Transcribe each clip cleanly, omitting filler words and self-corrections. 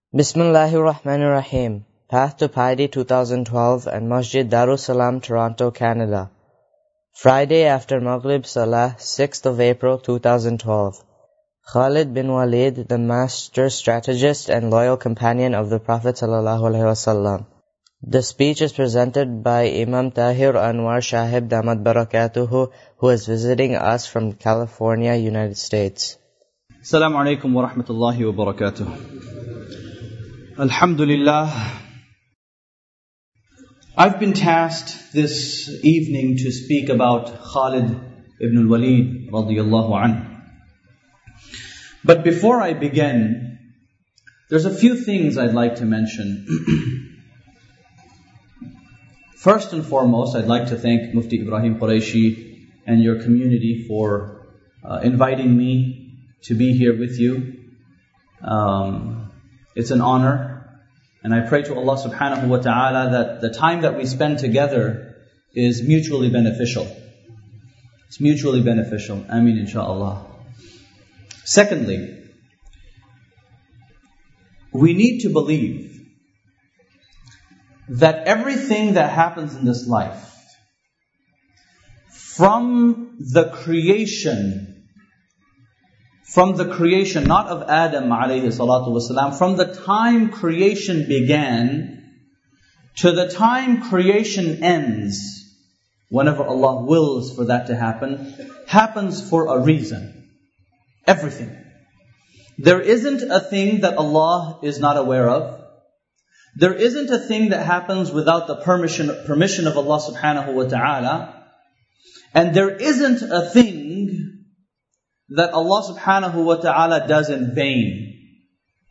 Bismillahir Rahmanir Rahim. Path to Piety 2012 and Masjid Darussalam, Toronto, Canada. Friday after Maghrib Salah, 6th of April 2012. Khalid bin Walid, the master strategist and loyal companion of the Prophet ﷺ. The speech is presented by Imam Tahir Anwar Shahib Damat Barakatuhu, who is visiting us from California, United States. Assalamu alaikum wa rahmatullahi wa barakatuh. Alhamdulillah. I've been tasked this evening to speak about Khalid ibn al-Walid radiyallahu anhu. But before I begin, there's a few things I'd like to mention. First and foremost, I'd like to thank Mufti Ibrahim Qureshi and your community for inviting me to be here with you. It's an honor, and I pray to Allah subhanahu wa ta'ala that the time that we spend together is mutually beneficial. It's mutually beneficial. Ameen, inshaAllah. Secondly, we need to believe that everything that happens in this life, from the creation, not of Adam alayhi salatu wasalam, from the time creation began to the time creation ends, whenever Allah wills for that to happen, happens for a reason. Everything. There isn't a thing that Allah is not aware of. There isn't a thing that happens without the permission of Allah subhanahu wa ta'ala. And there isn't a thing that Allah subhanahu wa ta'ala does in vain.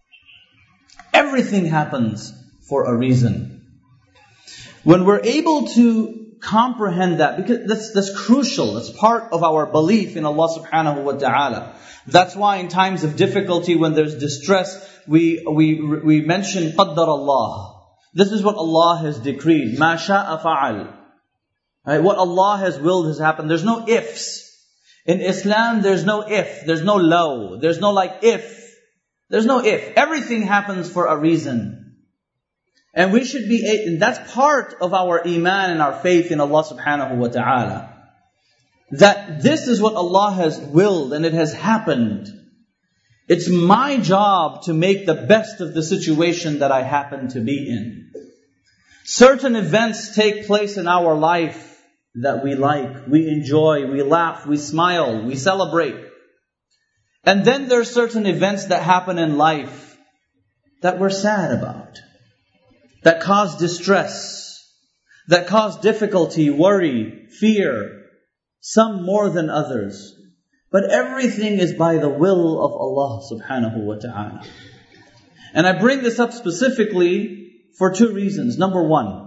Everything happens for a reason. When we're able to comprehend that, because that's crucial, that's part of our belief in Allah subhanahu wa ta'ala. That's why in times of difficulty, when there's distress, we mention qaddar Allah. This is what Allah has decreed. Ma sha'a fa'al. Right? What Allah has willed has happened. There's no ifs. In Islam, there's no if, there's no low, there's no like if. There's no if. Everything happens for a reason. And we should be, and that's part of our iman and our faith in Allah subhanahu wa ta'ala. That this is what Allah has willed and it has happened. It's my job to make the best of the situation that I happen to be in. Certain events take place in our life that we like, we enjoy, we laugh, we smile, we celebrate. And then there are certain events that happen in life that we're sad about, that cause distress, that cause difficulty, worry, fear, some more than others. But everything is by the will of Allah subhanahu wa ta'ala. And I bring this up specifically for two reasons. Number one,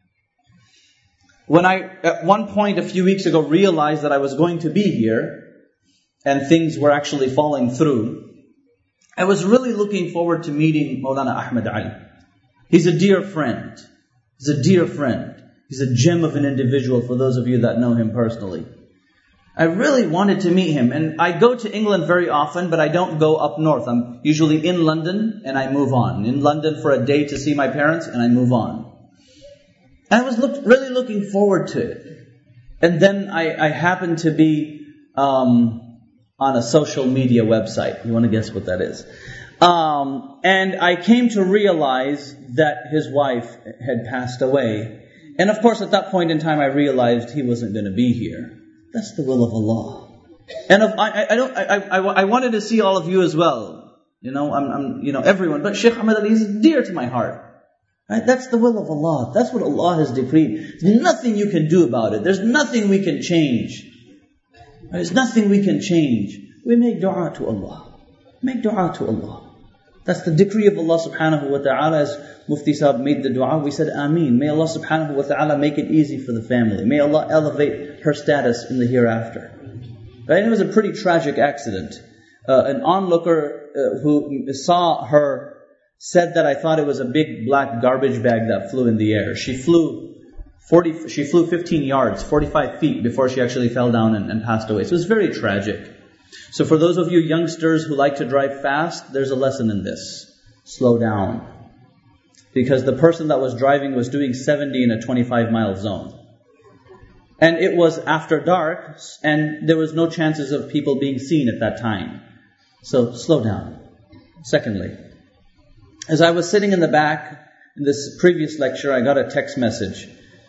when I, at one point a few weeks ago, realized that I was going to be here, and things were actually falling through, I was really looking forward to meeting Maulana Ahmad Ali. He's a dear friend. He's a dear friend. He's a gem of an individual for those of you that know him personally. I really wanted to meet him, and I go to England very often, but I don't go up north. I'm usually in London, and I move on. In London for a day to see my parents, and I move on. And I was really looking forward to it. And then I happened to be on a social media website. You want to guess what that is? And I came to realize that his wife had passed away. And of course, at that point in time, I realized he wasn't going to be here. That's the will of Allah. And I wanted to see all of you as well. Everyone. But Shaykh Ahmad Ali is dear to my heart. Right? That's the will of Allah. That's what Allah has decreed. There's nothing you can do about it. There's nothing we can change. There's nothing we can change. We make dua to Allah. Make dua to Allah. That's the decree of Allah subhanahu wa ta'ala. As Mufti Sahib made the dua, we said Ameen. May Allah subhanahu wa ta'ala make it easy for the family. May Allah elevate her status in the hereafter. Right? It was a pretty tragic accident. An onlooker who saw her said that I thought it was a big black garbage bag that flew in the air. She flew 15 yards, 45 feet before she actually fell down and passed away. So it was very tragic. So for those of you youngsters who like to drive fast, there's a lesson in this. slow down. Because the person that was driving was doing 70 in a 25-mile zone. And it was after dark, and there was no chances of people being seen at that time. So slow down. Secondly, as I was sitting in the back in this previous lecture, I got a text message.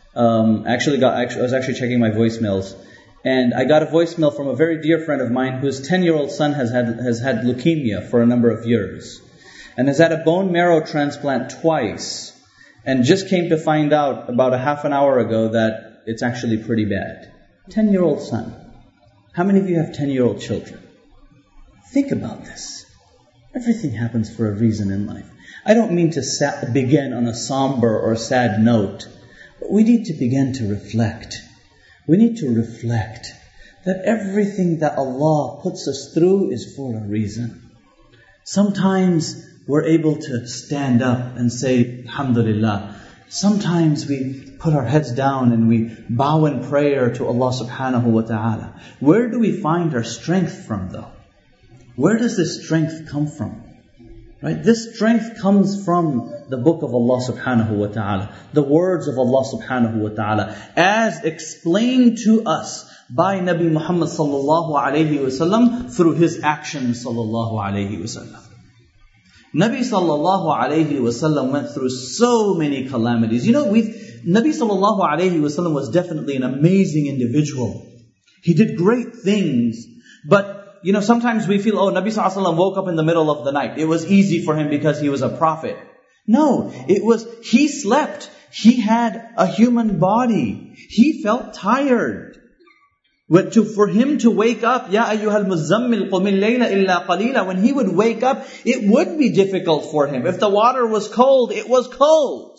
I was actually checking my voicemails, and I got a voicemail from a very dear friend of mine whose 10-year-old son has had leukemia for a number of years, and has had a bone marrow transplant twice, and just came to find out about a half an hour ago that it's actually pretty bad. 10-year-old son. How many of you have 10-year-old children? Think about this. Everything happens for a reason in life. I don't mean to begin on a somber or sad note, but we need to begin to reflect. We need to reflect that everything that Allah puts us through is for a reason. Sometimes we're able to stand up and say, Alhamdulillah. Sometimes we put our heads down and we bow in prayer to Allah subhanahu wa ta'ala. Where do we find our strength from though? Where does this strength come from? Right? This strength comes from the book of Allah subhanahu wa ta'ala, the words of Allah subhanahu wa ta'ala, as explained to us by Nabi Muhammad sallallahu alayhi wa sallam through his actions sallallahu alayhi wa sallam. Nabi sallallahu alayhi wa sallam went through so many calamities. Nabi sallallahu alayhi wa sallam was definitely an amazing individual. He did great things, but sometimes we feel, Nabi sallallahu alaihi wasallam woke up in the middle of the night. It was easy for him because he was a prophet. No, he slept. He had a human body. He felt tired. For him to wake up, Ya ayyuhal muzammil qumil layla illa qalila, when he would wake up, it would be difficult for him. If the water was cold, it was cold.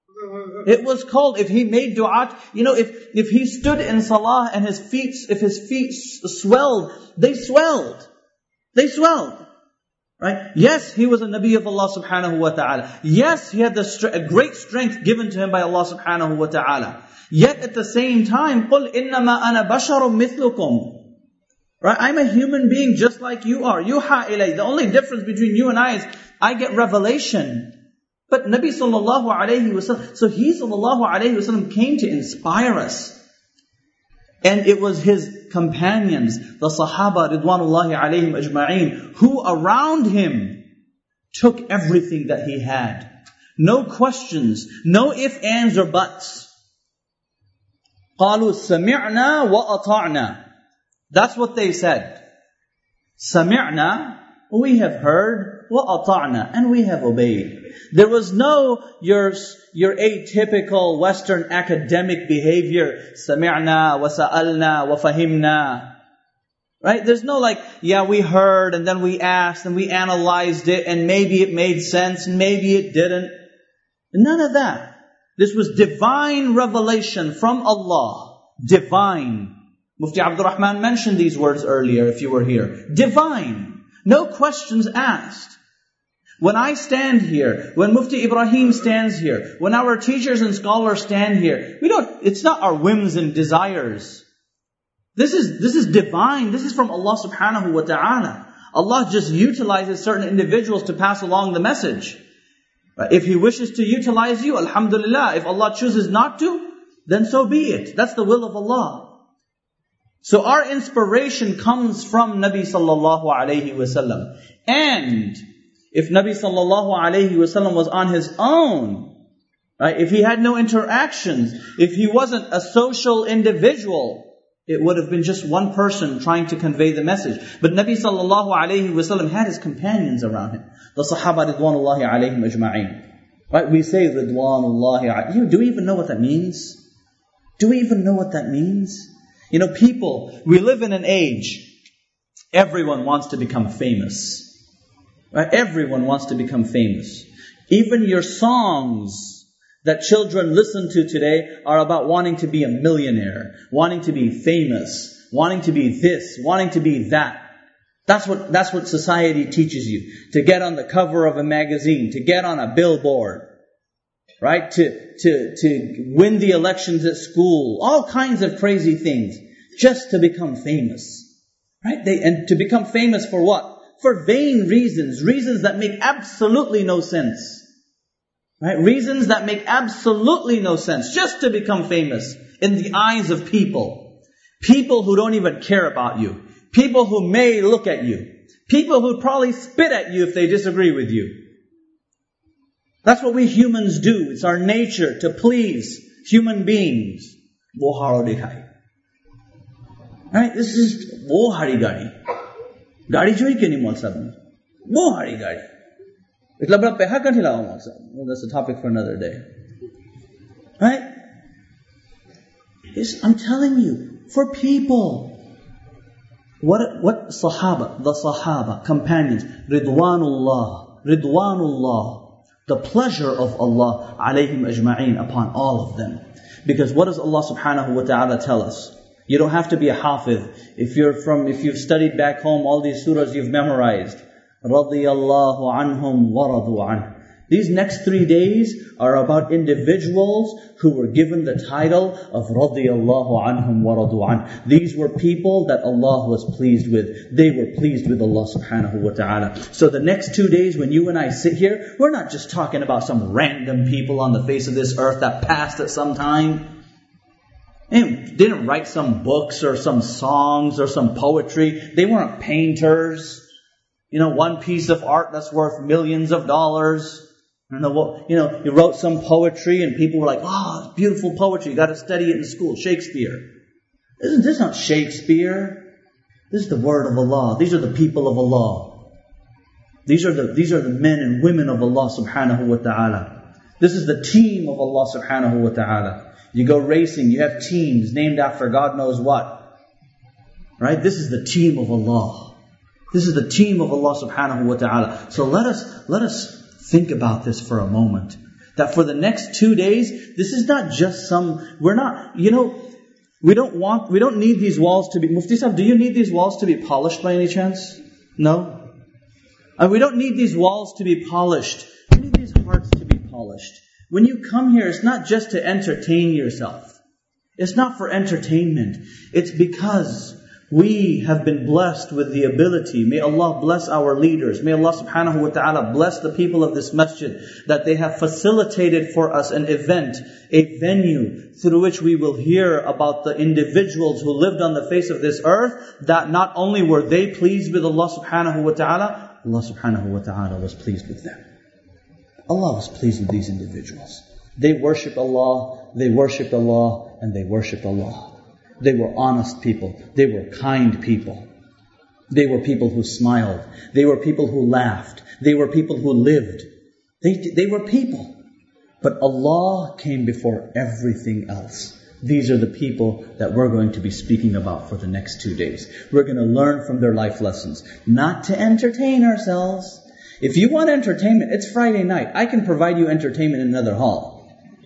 It was cold. If he made dua, if he stood in salah and if his feet swelled, they swelled. Right? Yes, he was a Nabi of Allah subhanahu wa ta'ala. Yes, he had a great strength given to him by Allah subhanahu wa ta'ala. Yet at the same time, قُلْ إِنَّمَا أَنَا بَشَرٌ مِثْلُكُمْ. Right? I'm a human being just like you are. يُوحَى إِلَيْهِ. The only difference between you and I is I get revelation. But Nabi sallallahu alayhi wa sallam, so he sallallahu alayhi wa sallam came to inspire us. And it was his companions, the Sahaba ridwanullahi alayhim ajma'een, who around him took everything that he had. No questions, no ifs, ands or buts. قَالُوا سَمِعْنَا وَأَطَعْنَا. That's what they said. سَمِعْنَا, we have heard, وَأَطَعْنَا, and we have obeyed. There was no your atypical Western academic behavior. سَمِعْنَا وَسَأَلْنَا وَفَهِمْنَا. Right? There's no we heard and then we asked and we analyzed it and maybe it made sense and maybe it didn't. None of that. This was divine revelation from Allah. Divine. Mufti Abdul Rahman mentioned these words earlier if you were here. Divine. No questions asked. When I stand here, when Mufti Ibrahim stands here, when our teachers and scholars stand here, it's not our whims and desires. This is divine. This is from Allah subhanahu wa ta'ala. Allah just utilizes certain individuals to pass along the message. If He wishes to utilize you, alhamdulillah. If Allah chooses not to, then so be it. That's the will of Allah. So our inspiration comes from Nabi sallallahu alayhi wa sallam. And if Nabi sallallahu alayhi wa sallam was on his own, right? If he had no interactions, if he wasn't a social individual, it would have been just one person trying to convey the message. But Nabi sallallahu alayhi wa sallam had his companions around him. The Sahaba ridwanullahi alayhim ajma'een. Right? We say ridwanullahi alayhim. Do we even know what that means? Do we even know what that means? People, we live in an age, everyone wants to become famous. Right? Everyone wants to become famous. Even your songs that children listen to today are about wanting to be a millionaire, wanting to be famous, wanting to be this, wanting to be that. That's what society teaches you. To get on the cover of a magazine, to get on a billboard, right? To win the elections at school, all kinds of crazy things, just to become famous. Right? And to become famous for what? for vain reasons, reasons that make absolutely no sense. Right? Reasons that make absolutely no sense, just to become famous in the eyes of people. People who don't even care about you. People who may look at you. People who probably spit at you if they disagree with you. That's what we humans do. It's our nature to please human beings. Right? This is wo hari gadi. Gadi joy ke nahi mol sab. Wo hari gadi. Itla bada peha kan hilawa mol sab. Well, that's a topic for another day. Right? I'm telling you, for people. What Sahaba, the Sahaba, companions, Ridwanullah, the pleasure of Allah, alayhim ajma'een, upon all of them. Because what does Allah subhanahu wa ta'ala tell us? You don't have to be a hafiz. If you've studied back home, all these surahs you've memorized. Radiyallahu anhum wa radu an. These next 3 days are about individuals who were given the title of Radiyallahu anhum wa radu an. These were people that Allah was pleased with. They were pleased with Allah subhanahu wa ta'ala. So the next 2 days when you and I sit here, we're not just talking about some random people on the face of this earth that passed at some time. They didn't write some books or some songs or some poetry. They weren't painters. One piece of art that's worth millions of dollars. You wrote some poetry and people were like, oh, it's beautiful poetry. You got to study it in school. Shakespeare. This is not Shakespeare. This is the word of Allah. These are the people of Allah. These are the men and women of Allah subhanahu wa ta'ala. This is the team of Allah subhanahu wa ta'ala. You go racing, you have teams named after God knows what. Right? This is the team of Allah. This is the team of Allah subhanahu wa ta'ala. So let us think about this for a moment. That for the next 2 days, this is not just we don't need these walls to be, Mufti Sahib, do you need these walls to be polished by any chance? No? And we don't need these walls to be polished. We need these hearts to be polished. When you come here, it's not just to entertain yourself. It's not for entertainment. It's because we have been blessed with the ability. May Allah bless our leaders. May Allah subhanahu wa ta'ala bless the people of this masjid, that they have facilitated for us an event, a venue through which we will hear about the individuals who lived on the face of this earth, that not only were they pleased with Allah subhanahu wa ta'ala, Allah subhanahu wa ta'ala was pleased with them. Allah was pleased with these individuals. They worshipped Allah, and they worshipped Allah. They were honest people. They were kind people. They were people who smiled. They were people who laughed. They were people who lived. They were people. But Allah came before everything else. These are the people that we're going to be speaking about for the next 2 days. We're going to learn from their life lessons. Not to entertain ourselves. If you want entertainment, it's Friday night. I can provide you entertainment in another hall.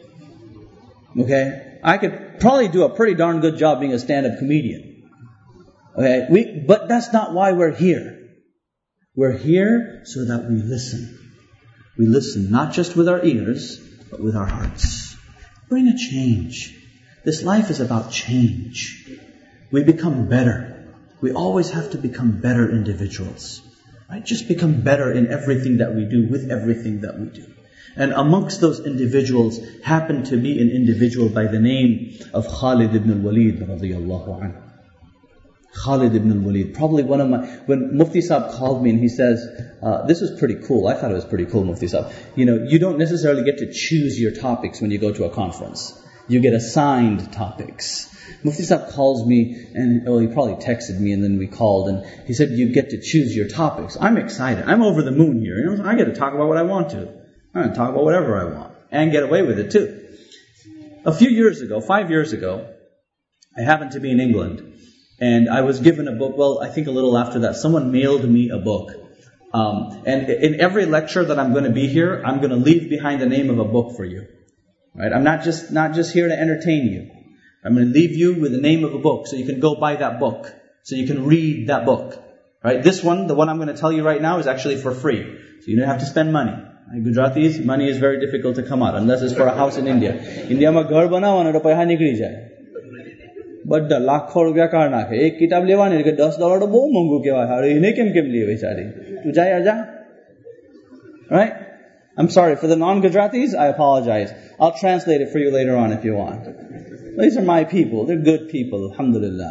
Okay? I could probably do a pretty darn good job being a stand-up comedian. Okay? But that's not why we're here. We're here so that we listen. We listen not just with our ears, but with our hearts. Bring a change. This life is about change. We become better. We always have to become better individuals. Right? Just become better in everything that we do, with everything that we do. And amongst those individuals happened to be an individual by the name of Khalid ibn al-Walid radiyallahu anhu. Khalid ibn al-Walid, probably when Mufti Sahib called me and he says, this was pretty cool. I thought it was pretty cool, Mufti Sahib. You don't necessarily get to choose your topics when you go to a conference. You get assigned topics. Mufti Sahib calls me, and he probably texted me, and then we called, and he said, you get to choose your topics. I'm excited. I'm over the moon here. I get to talk about what I want to. I'm going to talk about whatever I want. And get away with it too. A few years ago, 5 years ago, I happened to be in England. And I was given a book, I think a little after that, someone mailed me a book. And in every lecture that I'm going to be here, I'm going to leave behind the name of a book for you. Right? I'm not just here to entertain you. I'm going to leave you with the name of a book so you can go buy that book. So you can read that book. Right? This one, the one I'm going to tell you right now, is actually for free. So you don't have to spend money. Gujaratis, money is very difficult to come out unless it's for a house in India. India mein ghar banavana to paisa nikli jaye. बड़ा लाखों रुपया car नाखे एक किताब लेवा नहीं के $10 तो बहुत महंगो के वाला है इन्हें केम लिए बेचारे तू जाए आजा right I'm sorry for the non-Gujaratis I apologize I'll translate it for you later on if you want these are my people they're good people alhamdulillah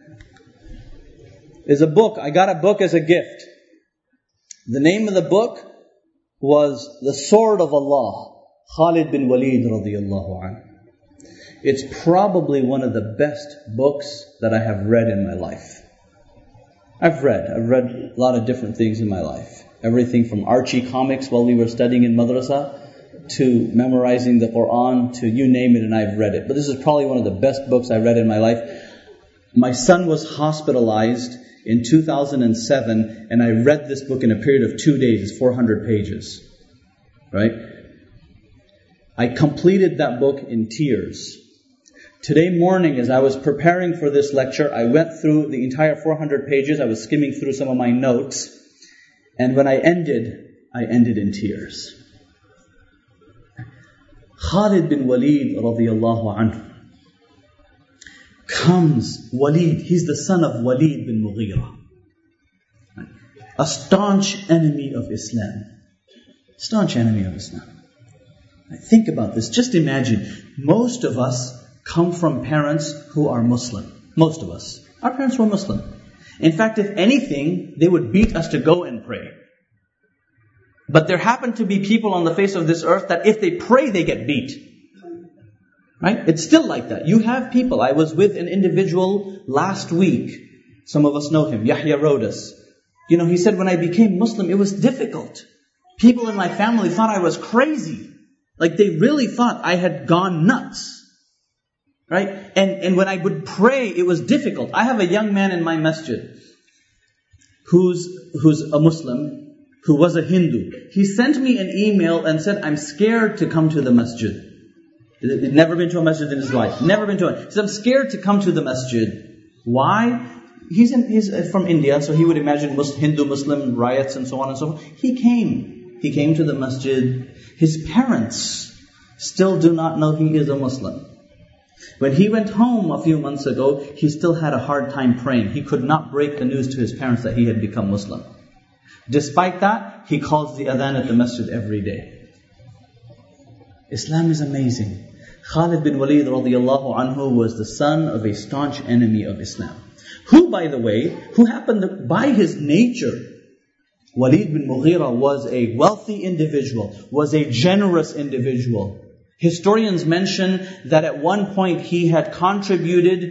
is a book I got a book as a gift the name of the book was The Sword of Allah Khalid bin Walid radiyallahu anhu It's probably one of the best books that I have read in my life. I've read a lot of different things in my life. Everything from Archie comics while we were studying in madrasa, to memorizing the Quran, to you name it, and I've read it. But this is probably one of the best books I read in my life. My son was hospitalized in 2007, and I read this book in a period of 2 days. It's 400 pages. Right? I completed that book in tears. Today morning, as I was preparing for this lecture, I went through the entire 400 pages. I was skimming through some of my notes. And when I ended in tears. Khalid bin Walid radiyallahu anhu comes, Walid, he's the son of Walid bin Mughira. A staunch enemy of Islam. Staunch enemy of Islam. Think about this. Just imagine, most of us come from parents who are Muslim. Most of us. Our parents were Muslim. In fact, if anything, they would beat us to go and pray. But there happen to be people on the face of this earth that if they pray, they get beat. Right? It's still like that. You have people. I was with an individual last week. Some of us know him, Yahya Rodas. He said, when I became Muslim, it was difficult. People in my family thought I was crazy. Like they really thought I had gone nuts. Right? And when I would pray, it was difficult. I have a young man in my masjid who's a Muslim, who was a Hindu. He sent me an email and said, I'm scared to come to the masjid. He'd never been to a masjid in his life. Never been to it. He said, I'm scared to come to the masjid. Why? He's from India, so he would imagine Hindu-Muslim riots and so on and so forth. He came to the masjid. His parents still do not know he is a Muslim. When he went home a few months ago, he still had a hard time praying. He could not break the news to his parents that he had become Muslim. Despite that, he calls the adhan at the masjid every day. Islam is amazing. Khalid bin Walid radiyallahu anhu was the son of a staunch enemy of Islam. Who, by the way, by his nature, Walid bin Mughira was a wealthy individual, was a generous individual. Historians mention that at one point he had contributed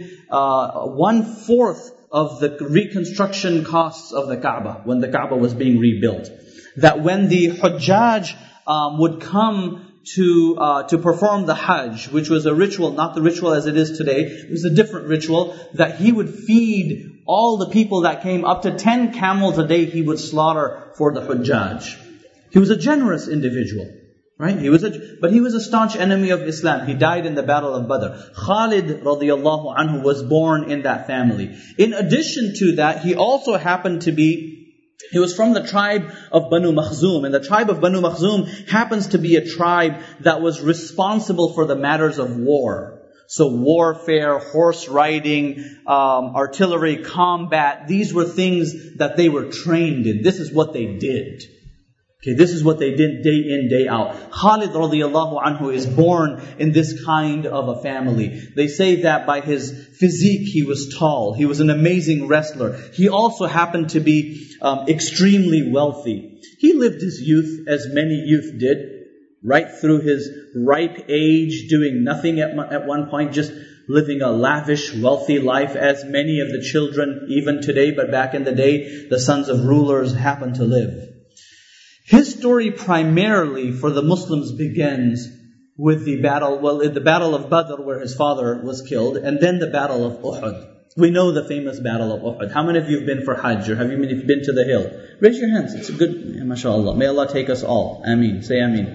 1/4 of the reconstruction costs of the Kaaba when the Kaaba was being rebuilt. That when the Hujjaj would come to perform the Hajj, which was a ritual, not the ritual as it is today, it was a different ritual, that he would feed all the people that came. Up to 10 camels a day he would slaughter for the Hujjaj. He was a generous individual. Right? But he was a staunch enemy of Islam. He died in the Battle of Badr. Khalid radiyallahu anhu was born in that family. In addition to that, he also happened to be, he was from the tribe of Banu Makhzum. And the tribe of Banu Makhzum happens to be a tribe that was responsible for the matters of war. So warfare, horse riding, artillery, combat, these were things that they were trained in. This is what they did. Okay, this is what they did day in, day out. Khalid radiyallahu anhu is born in this kind of a family. They say that by his physique he was tall. He was an amazing wrestler. He also happened to be extremely wealthy. He lived his youth as many youth did, right through his ripe age, doing nothing at one point, just living a lavish, wealthy life as many of the children, even today, but back in the day, the sons of rulers happened to live. His story primarily for the Muslims begins with the battle of Badr where his father was killed, and then the battle of Uhud. We know the famous battle of Uhud. How many of you have been for Hajj, or have you been to the hill? Raise your hands. It's a good, mashallah. May Allah take us all. Ameen. Say ameen.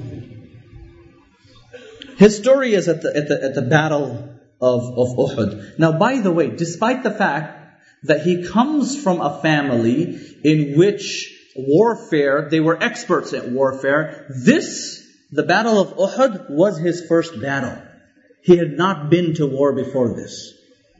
His story is at the battle of Uhud. Now, by the way, despite the fact that he comes from a family in which warfare, they were experts at warfare. The battle of Uhud was his first battle. He had not been to war before this.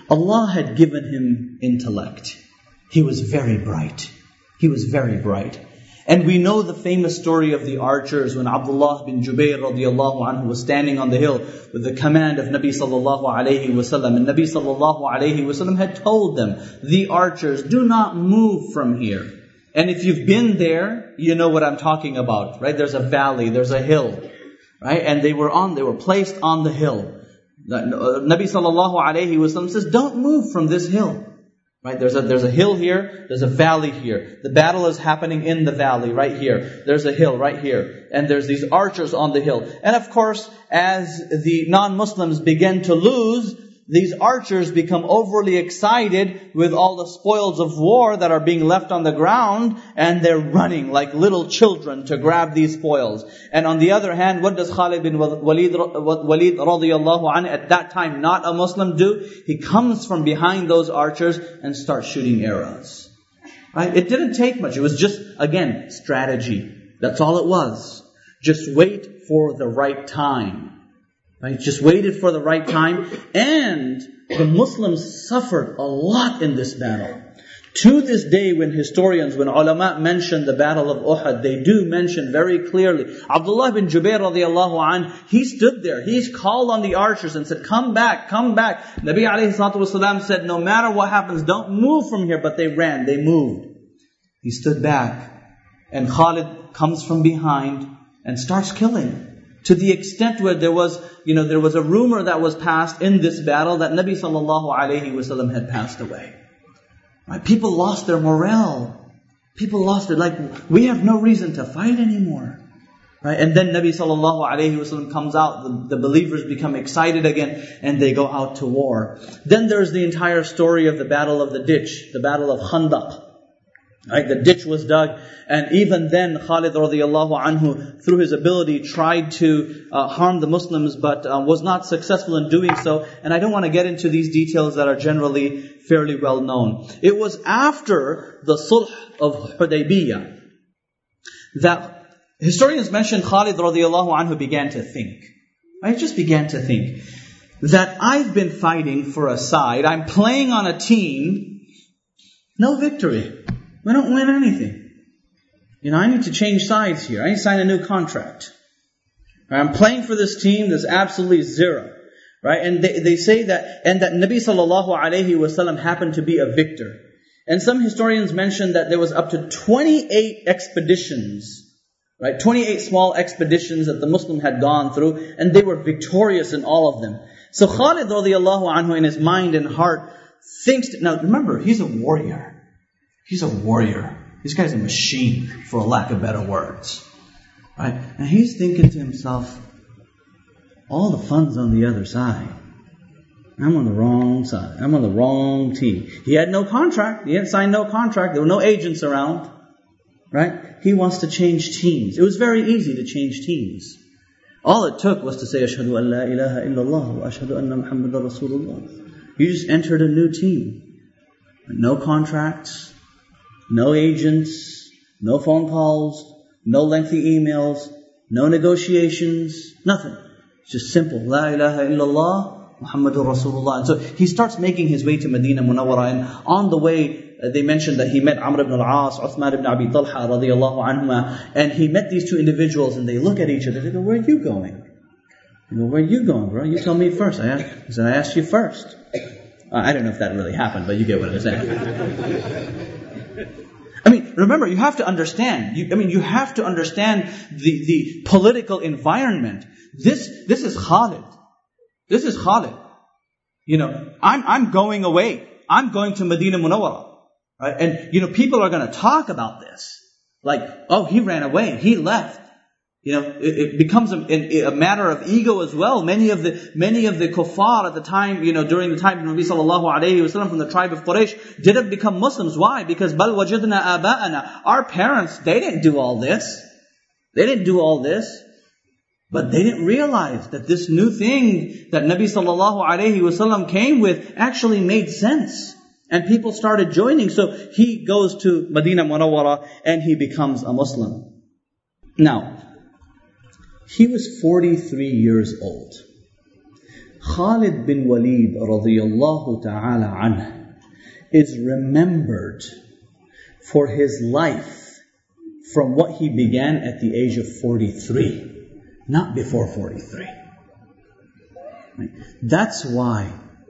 Allah had given him intellect. He was very bright. He was very bright. And we know the famous story of the archers when Abdullah bin Jubayr radiallahu anhu was standing on the hill with the command of Nabi sallallahu alayhi wasallam. And Nabi sallallahu alayhi wasallam had told them, the archers, do not move from here. And if you've been there, you know what I'm talking about, right? There's a valley, there's a hill, right? And they were placed on the hill. Nabi sallallahu alayhi wasallam says, don't move from this hill. Right? There's a hill here, there's a valley here. The battle is happening in the valley right here. There's a hill right here. And there's these archers on the hill. And of course, as the non-Muslims begin to lose, these archers become overly excited with all the spoils of war that are being left on the ground, and they're running like little children to grab these spoils. And on the other hand, what does Khalid bin Walid radiyallahu anhu, at that time not a Muslim, do? He comes from behind those archers and starts shooting arrows. Right? It didn't take much. It was just, again, strategy. That's all it was. Just wait for the right time. Right? Just waited for the right time. And the Muslims suffered a lot in this battle. To this day, when ulama mention the battle of Uhud, they do mention very clearly, Abdullah bin Jubayr radiallahu anh, he stood there, he called on the archers and said, come back, come back. Nabi alayhi salatu wasalam said, no matter what happens, don't move from here. But they ran, they moved. He stood back, and Khalid comes from behind and starts killing. To the extent where there was a rumor that was passed in this battle that Nabi sallallahu alayhi wasallam had passed away. Right? People lost their morale. People lost it. Like, we have no reason to fight anymore. Right? And then Nabi sallallahu alayhi wasallam comes out. The believers become excited again, and they go out to war. Then there's the entire story of the battle of the ditch, the battle of Khandaq. Right? The ditch was dug, and even then Khalid radiallahu anhu, through his ability, tried to harm the Muslims, but was not successful in doing so. And I don't want to get into these details that are generally fairly well known. It was after the Sulh of Hudaybiyah that historians mention Khalid radiallahu anhu began to think. I just began to think that I've been fighting for a side, I'm playing on a team, no victory. We don't win anything. I need to change sides here. I need to sign a new contract. I'm playing for this team, there's absolutely zero. Right? And they say that Nabi sallallahu alayhi wasallam happened to be a victor. And some historians mention that there was up to 28 expeditions. Right? 28 small expeditions that the Muslim had gone through, and they were victorious in all of them. So Khalid radiallahu anhu, in his mind and heart, thinks, now remember, he's a warrior. He's a warrior. This guy's a machine, for lack of better words. Right? And he's thinking to himself, all the fun's on the other side. I'm on the wrong side. I'm on the wrong team. He had no contract. He had signed no contract. There were no agents around. Right? He wants to change teams. It was very easy to change teams. All it took was to say, Ashhadu an la ilaha illallah wa ashhadu anna Muhammadan Rasulullah. You just entered a new team. No contracts. No agents, no phone calls, no lengthy emails, no negotiations, nothing. It's just simple. La ilaha illallah, Muhammadur Rasulullah. And so he starts making his way to Medina Munawwara, and on the way, they mentioned that he met Amr ibn al-As, Uthman ibn Abi Talha radiyallahu anhuma, and he met these two individuals, and they look at each other, they go, where are you going? They go, where are you going, bro? You tell me first. I asked you first. I don't know if that really happened, but you get what I'm saying. Remember, you have to understand. You have to understand the political environment. This is Khalid. This is Khalid. I'm going away. I'm going to Medina Munawwara. Right? And, people are going to talk about this. Like, oh, he ran away. He left. It becomes a matter of ego as well. Many of the kuffar at the time, during the time of Nabi sallallahu alayhi wasallam from the tribe of Quraysh, didn't become Muslims. Why? Because bal wajadna aba'ana, our parents, they didn't do all this. They didn't do all this. But they didn't realize that this new thing that Nabi sallallahu alayhi wasallam came with actually made sense. And people started joining. So he goes to Medina Munawwara and he becomes a Muslim. Now, he was 43 years old. Khalid bin Walid radiyallahu ta'ala anhu is remembered for his life from what he began at the age of 43, not before 43. That's why,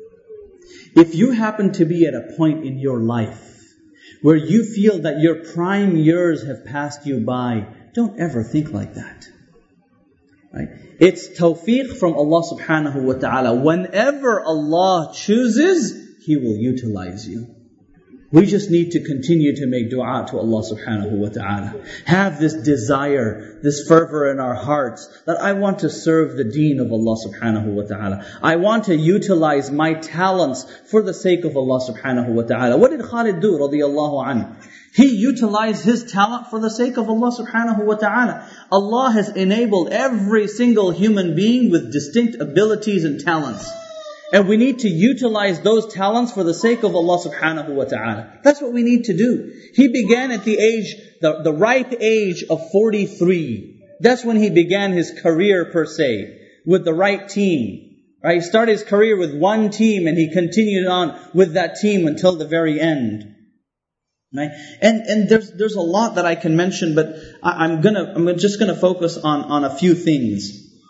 if you happen to be at a point in your life where you feel that your prime years have passed you by, don't ever think like that. Right? It's tawfiq from Allah subhanahu wa ta'ala. Whenever Allah chooses, He will utilize you. We just need to continue to make dua to Allah subhanahu wa ta'ala. Have this desire, this fervor in our hearts that I want to serve the deen of Allah subhanahu wa ta'ala. I want to utilize my talents for the sake of Allah subhanahu wa ta'ala. What did Khalid do radiyallahu anhu? He utilized his talent for the sake of Allah subhanahu wa ta'ala. Allah has enabled every single human being with distinct abilities and talents. And we need to utilize those talents for the sake of Allah subhanahu wa ta'ala. That's what we need to do. He began at the age, the ripe age of 43. That's when he began his career per se, with the right team. Right? He started his career with one team and he continued on with that team until the very end. Right? And there's a lot that I can mention, but I'm just gonna focus on a few things.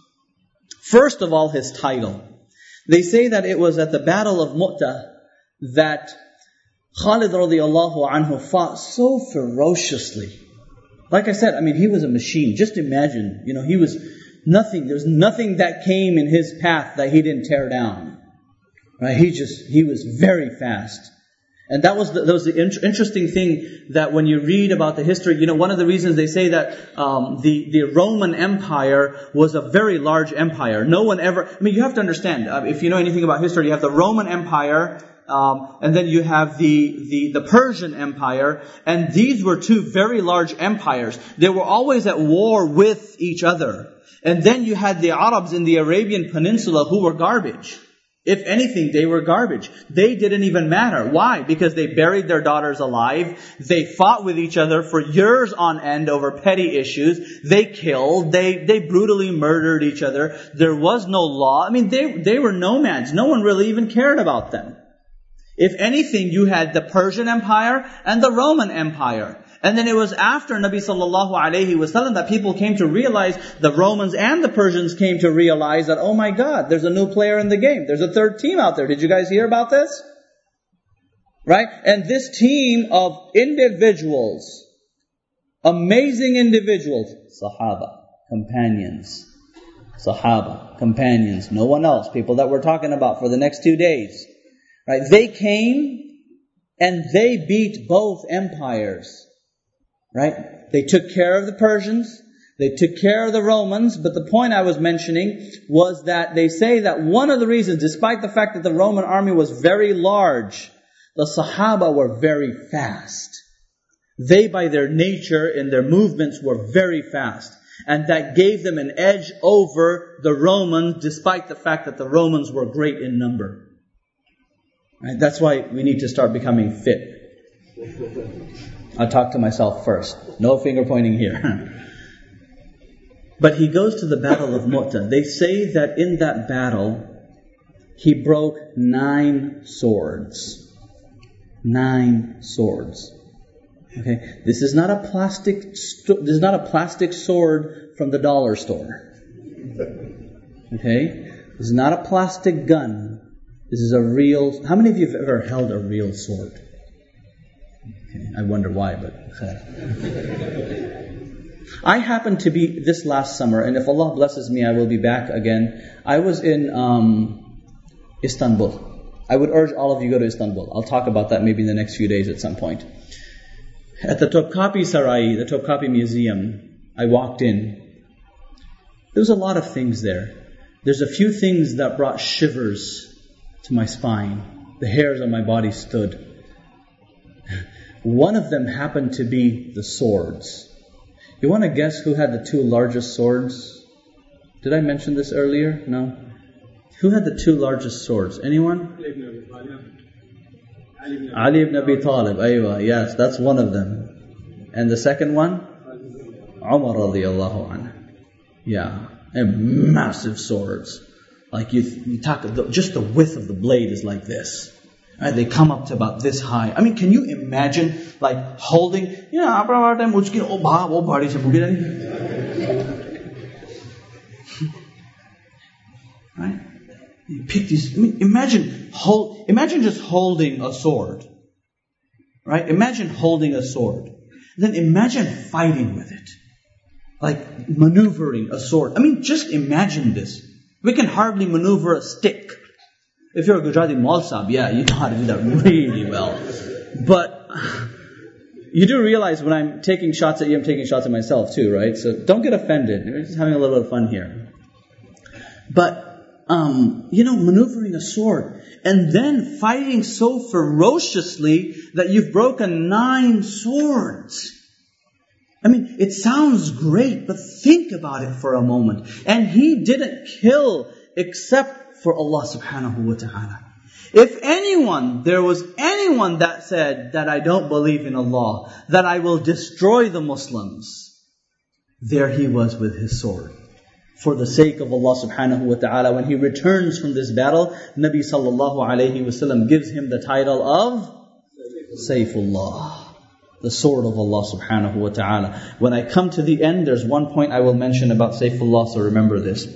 First of all, his title. They say that it was at the Battle of Mu'tah that Khalid radiallahu anhu fought so ferociously. Like I said, he was a machine. Just imagine, he was nothing. There's nothing that came in his path that he didn't tear down. Right? He was very fast. And that was the interesting thing, that when you read about the history, one of the reasons they say that the Roman Empire was a very large empire. No one ever, you have to understand, if you know anything about history, you have the Roman Empire, and then you have the Persian Empire, and these were two very large empires. They were always at war with each other. And then you had the Arabs in the Arabian Peninsula who were garbage. If anything, they were garbage. They didn't even matter. Why? Because they buried their daughters alive. They fought with each other for years on end over petty issues. They killed. They brutally murdered each other. There was no law. They were nomads. No one really even cared about them. If anything, you had the Persian Empire and the Roman Empire. And then it was after Nabi sallallahu alayhi wasallam that people came to realize, the Romans and the Persians came to realize that, oh my God, there's a new player in the game. There's a third team out there. Did you guys hear about this? Right? And this team of individuals, amazing individuals, Sahaba, companions. Sahaba, companions, no one else, people that we're talking about for the next 2 days. Right? They came and they beat both empires. Right? They took care of the Persians, they took care of the Romans, but the point I was mentioning was that they say that one of the reasons, despite the fact that the Roman army was very large, the Sahaba were very fast. They, by their nature and their movements, were very fast. And that gave them an edge over the Romans, despite the fact that the Romans were great in number. Right? That's why we need to start becoming fit. I'll talk to myself first. No finger pointing here. But he goes to the Battle of Mu'tah. They say that in that battle, he broke 9 swords. 9 swords. Okay, this is not a plastic sword from the dollar store. Okay, this is not a plastic gun. This is a real. How many of you have ever held a real sword? Okay, I wonder why, but I happened to be this last summer, and if Allah blesses me, I will be back again. I was in Istanbul. I would urge all of you to go to Istanbul. I'll talk about that maybe in the next few days at some point. At the Topkapi Sarai, the Topkapi Museum, I walked in. There was a lot of things there. There's a few things that brought shivers to my spine. The hairs on my body stood. One of them happened to be the swords. You want to guess who had the 2 largest swords? Did I mention this earlier? No? Who had the 2 largest swords? Anyone? Ali ibn Abi Talib. Aywa, yes, that's one of them. And the second one? Umar radiyallahu anhu. Yeah, and massive swords. Like you talk, just the width of the blade is like this. Right? They come up to about this high. I mean, can you imagine like holding, right? You pick these. I mean, imagine just holding a sword, right? Imagine holding a sword. Then imagine fighting with it, like maneuvering a sword. I mean, just imagine this. We can hardly maneuver a stick. If you're a Gujarati Maulsab, yeah, you know how to do that really well. But you do realize when I'm taking shots at you, I'm taking shots at myself too, right? So don't get offended. We're just having a little bit of fun here. But maneuvering a sword and then fighting so ferociously that you've broken 9 swords. I mean, it sounds great, but think about it for a moment. And he didn't kill except for Allah subhanahu wa ta'ala. If there was anyone that said that I don't believe in Allah, that I will destroy the Muslims, there he was with his sword. For the sake of Allah subhanahu wa ta'ala, when he returns from this battle, Nabi sallallahu alayhi wasallam gives him the title of Sayfullah, the sword of Allah subhanahu wa ta'ala. When I come to the end, there's one point I will mention about Sayfullah, so remember this.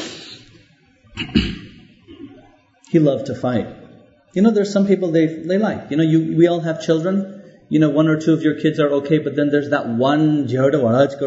He loved to fight. There's some people they like. We all have children. 1 or 2 of your kids are okay, but then there's that one, you know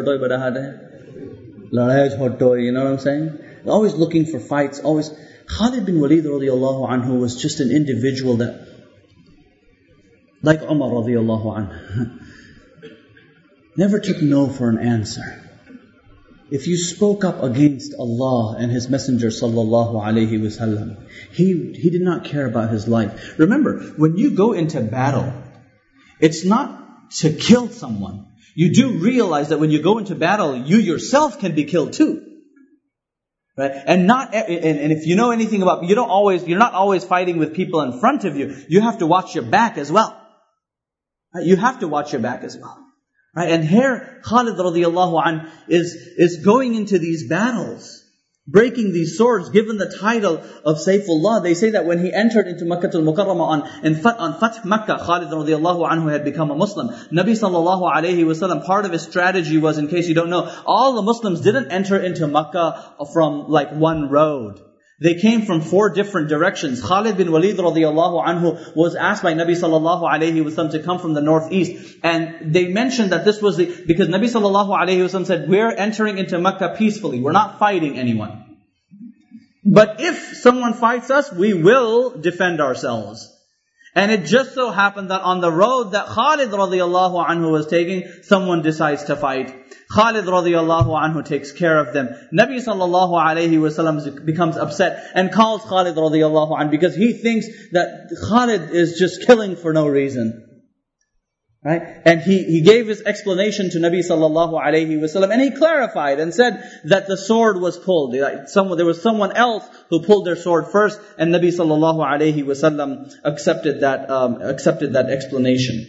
what I'm saying? Always looking for fights, always. Khalid bin Walid radiallahu anhu was just an individual that, like Umar radiallahu anhu, never took no for an answer. If you spoke up against Allah and His Messenger sallallahu alayhi wasallam, he did not care about his life. Remember, when you go into battle, it's not to kill someone. You do realize that when you go into battle, you yourself can be killed too. Right? And if you know anything about, you're not always fighting with people in front of you. You have to watch your back as well. Right? You have to watch your back as well. Right? And here, Khalid radiallahu anh is going into these battles, breaking these swords, given the title of Sayfullah. They say that when he entered into Makkah al-Mukarramah on Fath Makkah, Khalid radiallahu anhu had become a Muslim. Nabi sallallahu alayhi wasallam, part of his strategy was, in case you don't know, all the Muslims didn't enter into Makkah from like one road. They came from 4 different directions. Khalid bin Walid radiallahu anhu was asked by Nabi sallallahu alayhi wasallam to come from the northeast. And they mentioned that this was because Nabi sallallahu alayhi wasallam said, we're entering into Makkah peacefully. We're not fighting anyone. But if someone fights us, we will defend ourselves. And it just so happened that on the road that Khalid radiallahu anhu was taking, someone decides to fight. Khalid radiallahu anhu takes care of them. Nabi sallallahu alayhi wasallam becomes upset and calls Khalid radiallahu anhu because he thinks that Khalid is just killing for no reason. Right? And he gave his explanation to Nabi sallallahu alayhi wasallam, and he clarified and said that the sword was pulled. There was someone else who pulled their sword first, and Nabi sallallahu alayhi wasallam accepted that explanation.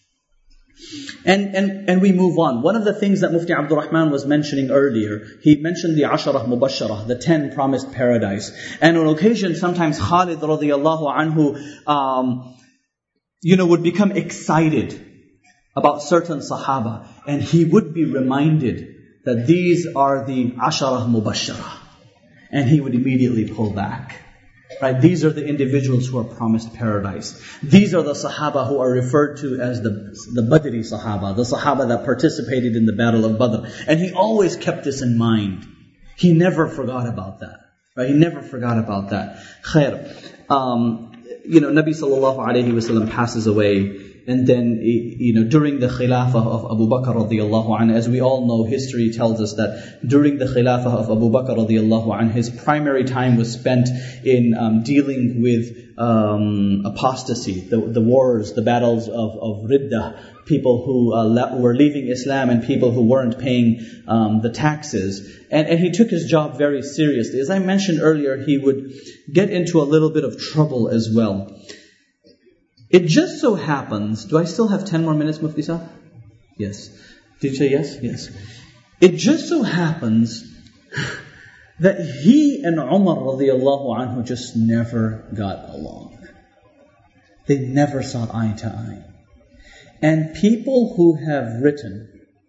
And we move on. One of the things that Mufti Abdul Rahman was mentioning earlier, he mentioned the Asharah Mubasharah, the 10 promised paradise. And on occasion, sometimes Khalid radiallahu anhu, would become excited about certain Sahaba, and he would be reminded that these are the Asharah Mubasharah, and he would immediately pull back. Right? These are the individuals who are promised paradise. These are the Sahaba who are referred to as the Badri Sahaba, the Sahaba that participated in the Battle of Badr. And he always kept this in mind. He never forgot about that. Right? He never forgot about that. Khair. Nabi sallallahu alayhi wasallam passes away. And then, during the Khilafah of Abu Bakr radiallahu anhu, as we all know, history tells us that during the Khilafah of Abu Bakr radiallahu anhu, his primary time was spent in dealing with apostasy, the wars, the battles of Riddah, people who were leaving Islam and people who weren't paying the taxes. And he took his job very seriously. As I mentioned earlier, he would get into a little bit of trouble as well. It just so happens, do I still have 10 more minutes, Mufti Sahib? Yes. Did you say yes? Yes. It just so happens that he and Umar radiallahu anhu just never got along. They never saw eye to eye. And people who have written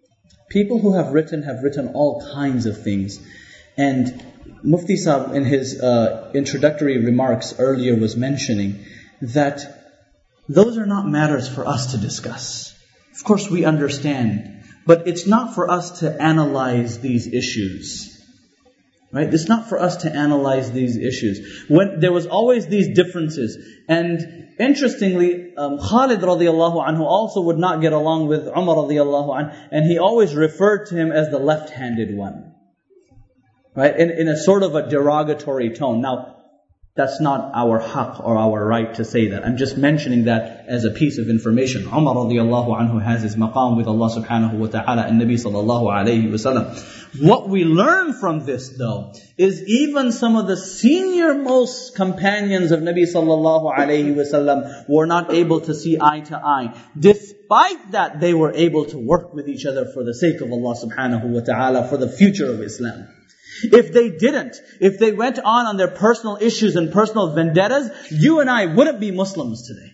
have written all kinds of things. And Mufti Sahib in his introductory remarks earlier was mentioning that those are not matters for us to discuss. Of course we understand, but it's not for us to analyze these issues. Right? It's not for us to analyze these issues. When there was always these differences. And interestingly, Khalid radiallahu anhu also would not get along with Umar radiallahu anhu, and he always referred to him as the left-handed one. Right? In a sort of a derogatory tone. Now, that's not our haqq or our right to say that. I'm just mentioning that as a piece of information. Umar radiallahu anhu has his maqam with Allah subhanahu wa ta'ala and Nabi sallallahu alayhi wa sallam. What we learn from this though, is even some of the senior most companions of Nabi sallallahu alayhi wa sallam were not able to see eye to eye. Despite that, they were able to work with each other for the sake of Allah subhanahu wa ta'ala, for the future of Islam. If they went on their personal issues and personal vendettas, you and I wouldn't be Muslims today.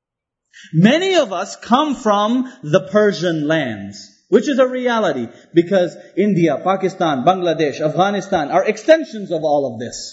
Many of us come from the Persian lands, which is a reality, because India, Pakistan, Bangladesh, Afghanistan are extensions of all of this.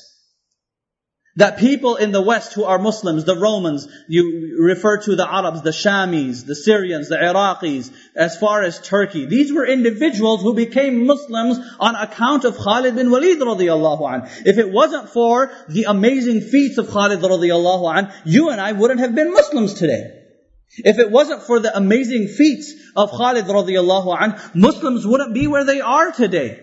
That people in the West who are Muslims, the Romans, you refer to the Arabs, the Shamis, the Syrians, the Iraqis, as far as Turkey. These were individuals who became Muslims on account of Khalid bin Walid radiallahu anhu. If it wasn't for the amazing feats of Khalid radiallahu anhu, you and I wouldn't have been Muslims today. If it wasn't for the amazing feats of Khalid radiallahu anhu, Muslims wouldn't be where they are today.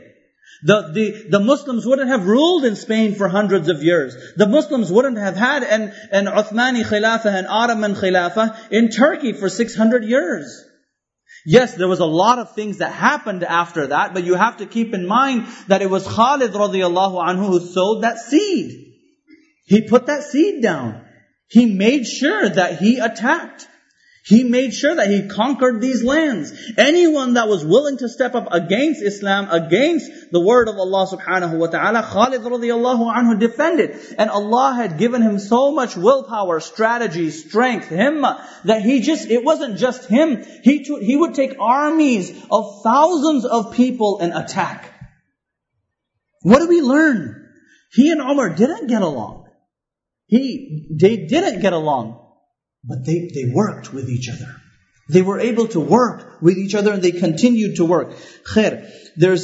The Muslims wouldn't have ruled in Spain for hundreds of years. The Muslims wouldn't have had an Uthmani Khilafah, an Ottoman Khilafah in Turkey for 600 years. Yes, there was a lot of things that happened after that, but you have to keep in mind that it was Khalid radiallahu anhu who sowed that seed. He put that seed down. He made sure that he attacked. He made sure that he conquered these lands. Anyone that was willing to step up against Islam, against the word of Allah subhanahu wa ta'ala, Khalid radiallahu anhu defended. And Allah had given him so much willpower, strategy, strength, himmah, that it wasn't just him. He would take armies of thousands of people and attack. What do we learn? He and Umar didn't get along. They didn't get along. But they worked with each other. They were able to work with each other and they continued to work. Khair. There's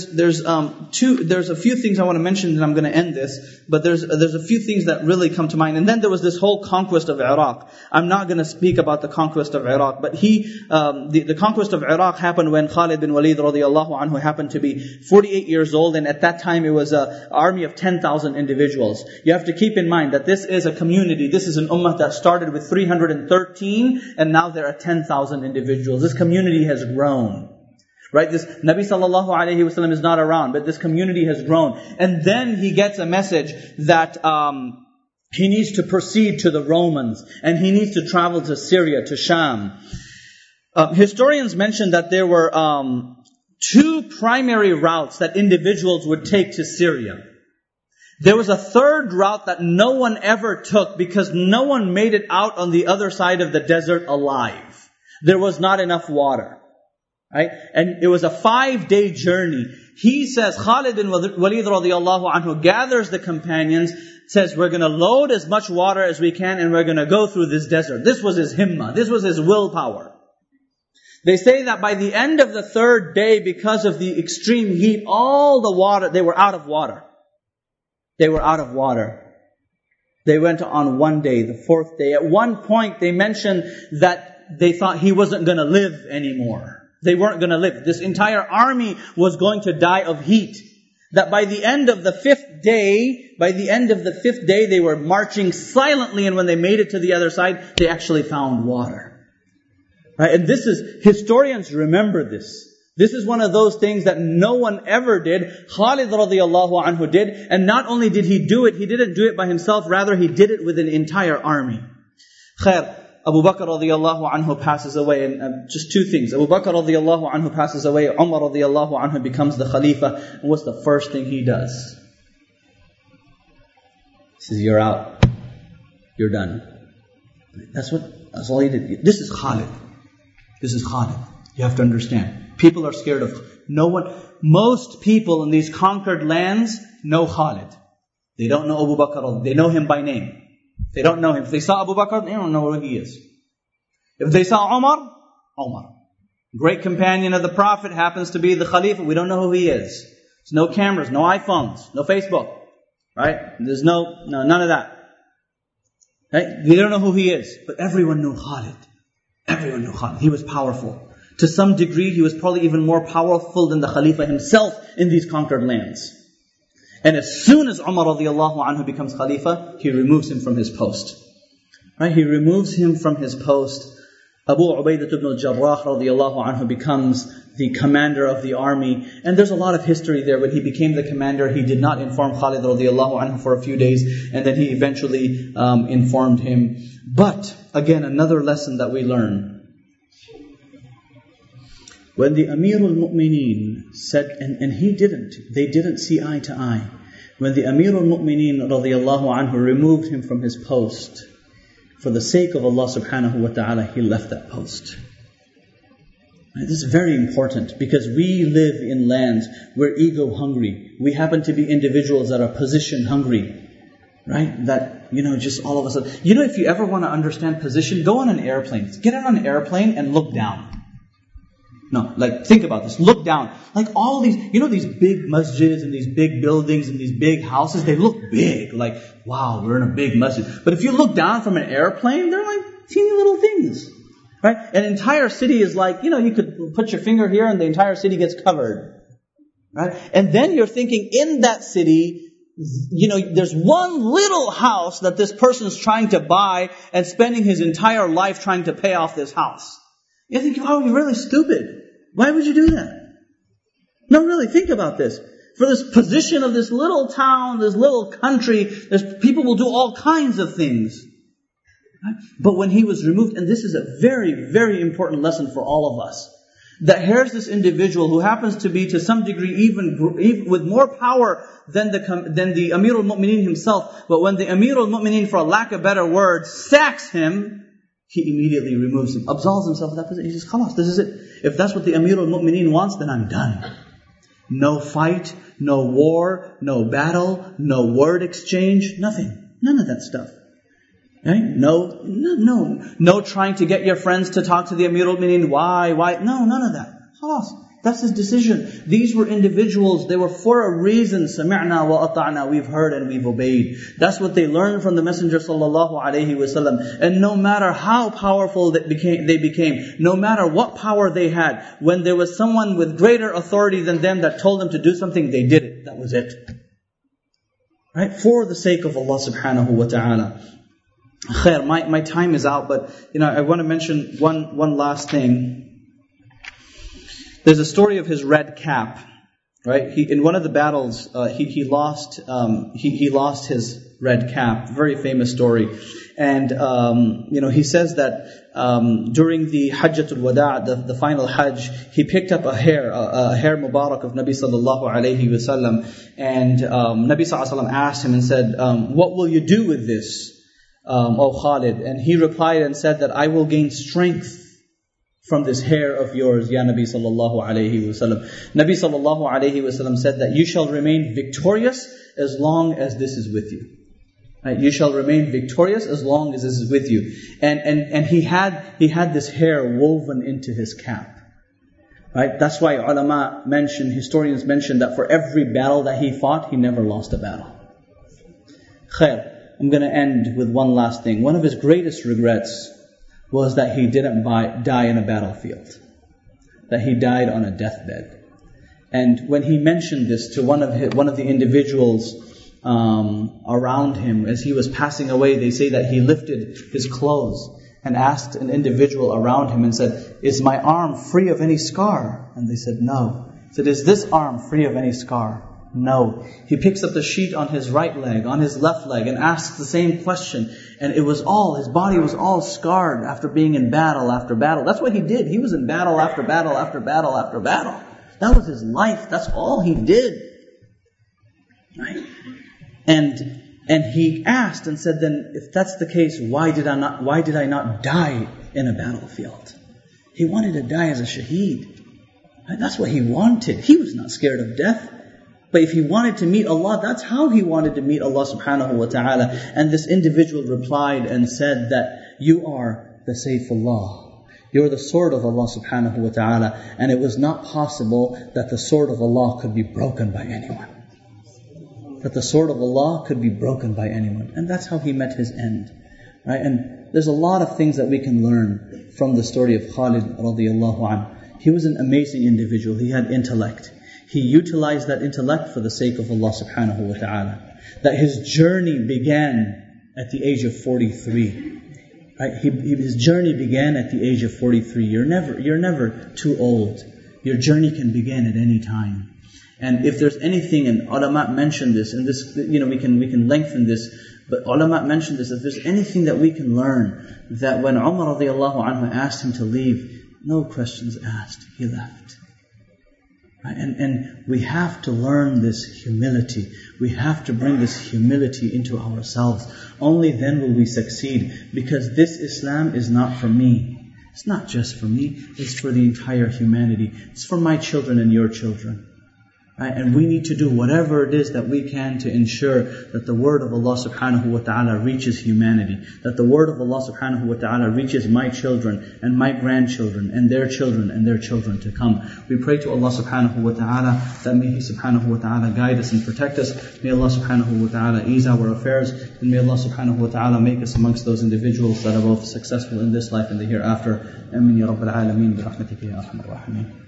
a few things I want to mention and I'm going to end this. But there's a few things that really come to mind. And then there was this whole conquest of Iraq. I'm not going to speak about the conquest of Iraq. But the conquest of Iraq happened when Khalid bin Walid radiallahu anhu happened to be 48 years old. And at that time it was an army of 10,000 individuals. You have to keep in mind that this is a community. This is an ummah that started with 313 and now there are 10,000 individuals. This community has grown. Right? This Nabi sallallahu alayhi wa sallam is not around, but this community has grown. And then he gets a message that he needs to proceed to the Romans and he needs to travel to Syria, to Sham. Historians mention that there were two primary routes that individuals would take to Syria. There was a third route that no one ever took because no one made it out on the other side of the desert alive. There was not enough water. Right? And it was a 5-day journey. He says, Khalid bin Walid radiallahu anhu gathers the companions, says, we're going to load as much water as we can and we're going to go through this desert. This was his himmah. This was his willpower. They say that by the end of the 3rd day, because of the extreme heat, all the water, they were out of water. They were out of water. They went on one day, the 4th day. At one point, they mentioned that they thought he wasn't going to live anymore. They weren't going to live. This entire army was going to die of heat. That by the end of the 5th day, they were marching silently, and when they made it to the other side, they actually found water. Right? And historians remember this. This is one of those things that no one ever did. Khalid radiallahu anhu did. And not only did he do it, he didn't do it by himself, rather he did it with an entire army. Khair. Abu Bakr radiallahu anhu passes away, and just two things. Abu Bakr radiallahu anhu passes away, Umar radiallahu anhu becomes the Khalifa, and what's the first thing he does? says, you're out. You're done. That's all he did. This is Khalid. This is Khalid. You have to understand. People are scared of no one. Most people in these conquered lands know Khalid. They don't know Abu Bakr. They know him by name. They don't know him. If they saw Abu Bakr, they don't know where he is. If they saw Umar, Umar. Great companion of the Prophet, happens to be the Khalifa. We don't know who he is. There's no cameras, no iPhones, no Facebook. Right? There's none of that. Right? We don't know who he is. But everyone knew Khalid. Everyone knew Khalid. He was powerful. To some degree, he was probably even more powerful than the Khalifa himself in these conquered lands. And as soon as Umar radiallahu anhu becomes Khalifa, he removes him from his post. Right? He removes him from his post. Abu Ubaidah ibn al-Jarrah radiallahu anhu becomes the commander of the army. And there's a lot of history there. When he became the commander, he did not inform Khalid radiallahu anhu for a few days. And then he eventually informed him. But, again, another lesson that we learn. When the Amirul Mu'mineen said, and they didn't see eye to eye. When the Amirul Mu'mineen radiallahu anhu removed him from his post, for the sake of Allah subhanahu wa ta'ala, he left that post. This is very important because we live in lands where ego hungry. We happen to be individuals that are position hungry. Right? That, just all of a sudden. If you ever want to understand position, go on an airplane. Get on an airplane and look down. No, think about this. Look down. All these, these big masjids and these big buildings and these big houses, they look big. Wow, we're in a big masjid. But if you look down from an airplane, they're like teeny little things. Right? An entire city is you could put your finger here and the entire city gets covered. Right? And then you're thinking in that city, there's one little house that this person's trying to buy and spending his entire life trying to pay off this house. You think, oh, you're really stupid. Why would you do that? No, really, think about this. For this position of this little town, this little country, people will do all kinds of things. Right? But when he was removed, and this is a very, very important lesson for all of us, that here's this individual who happens to be to some degree even with more power than the Amirul Mu'mineen himself. But when the Amirul Mu'mineen, for a lack of better word, sacks him, he immediately removes him, absolves himself of that position. He says, khalas, this is it. If that's what the Amirul Mu'mineen wants, then I'm done. No fight, no war, no battle, no word exchange, nothing. None of that stuff. Right? No trying to get your friends to talk to the Amirul Mu'mineen. Why? No, none of that. Khalas. That's his decision. These were individuals, they were for a reason. Sami'na wa ata'na, we've heard and we've obeyed. That's what they learned from the Messenger sallallahu alaihi wasallam. And no matter how powerful they became, no matter what power they had, when there was someone with greater authority than them that told them to do something, they did it. That was it. Right? For the sake of Allah subhanahu wa ta'ala. Khair, my time is out, but I want to mention one last thing. There's a story of his red cap, right? In one of the battles, he lost his red cap. Very famous story. And he says that during the Hajjatul Wada', the final Hajj, he picked up a hair Mubarak of Nabi sallallahu alayhi wasallam, and Nabi sallallahu alayhi wasallam asked him and said, "What will you do with this, O Khalid?" And he replied and said that I will gain strength from this hair of yours, Ya Nabi sallallahu alayhi wasallam. Nabi sallallahu alayhi wasallam said that you shall remain victorious as long as this is with you. Right? You shall remain victorious as long as this is with you. And he had this hair woven into his cap. Right? That's why historians mention that for every battle that he fought, he never lost a battle. Khair. I'm going to end with one last thing. One of his greatest regrets was that he didn't die in a battlefield. That he died on a deathbed. And when he mentioned this to one of the individuals around him as he was passing away, they say that he lifted his clothes and asked an individual around him and said, "Is my arm free of any scar?" And they said, "No." He said, "Is this arm free of any scar?" No. He picks up the sheet on his right leg, on his left leg, and asks the same question. And his body was all scarred after being in battle after battle. That's what he did. He was in battle after battle after battle after battle. That was his life. That's all he did. Right? And And he asked and said, then if that's the case, why did I not die in a battlefield? He wanted to die as a shaheed. That's what he wanted. He was not scared of death. But if he wanted to meet Allah, that's how he wanted to meet Allah subhanahu wa ta'ala. And this individual replied and said that you are the Sayfullah. You're the sword of Allah subhanahu wa ta'ala. And it was not possible that the sword of Allah could be broken by anyone. That the sword of Allah could be broken by anyone. And that's how he met his end. Right? And there's a lot of things that we can learn from the story of Khalid radiallahu anhu. He was an amazing individual. He had intellect. He utilized that intellect for the sake of Allah subhanahu wa ta'ala. That his journey began at the age of 43. Right? His journey began at the age of 43. You're never too old. Your journey can begin at any time. And if there's anything, and ulama mentioned this, and this, we can lengthen this, but ulama mentioned this, if there's anything that we can learn, that when Umar radiallahu anhu asked him to leave, no questions asked, he left. Right? And we have to learn this humility. We have to bring this humility into ourselves. Only then will we succeed. Because this Islam is not for me. It's not just for me. It's for the entire humanity. It's for my children and your children. Right? And we need to do whatever it is that we can to ensure that the word of Allah subhanahu wa ta'ala reaches humanity. That the word of Allah subhanahu wa ta'ala reaches my children and my grandchildren and their children to come. We pray to Allah subhanahu wa ta'ala that may He subhanahu wa ta'ala guide us and protect us. May Allah subhanahu wa ta'ala ease our affairs. And may Allah subhanahu wa ta'ala make us amongst those individuals that are both successful in this life and the hereafter. Amin ya Rabbil Alameen bi rahmatika ya arhamar rahimin.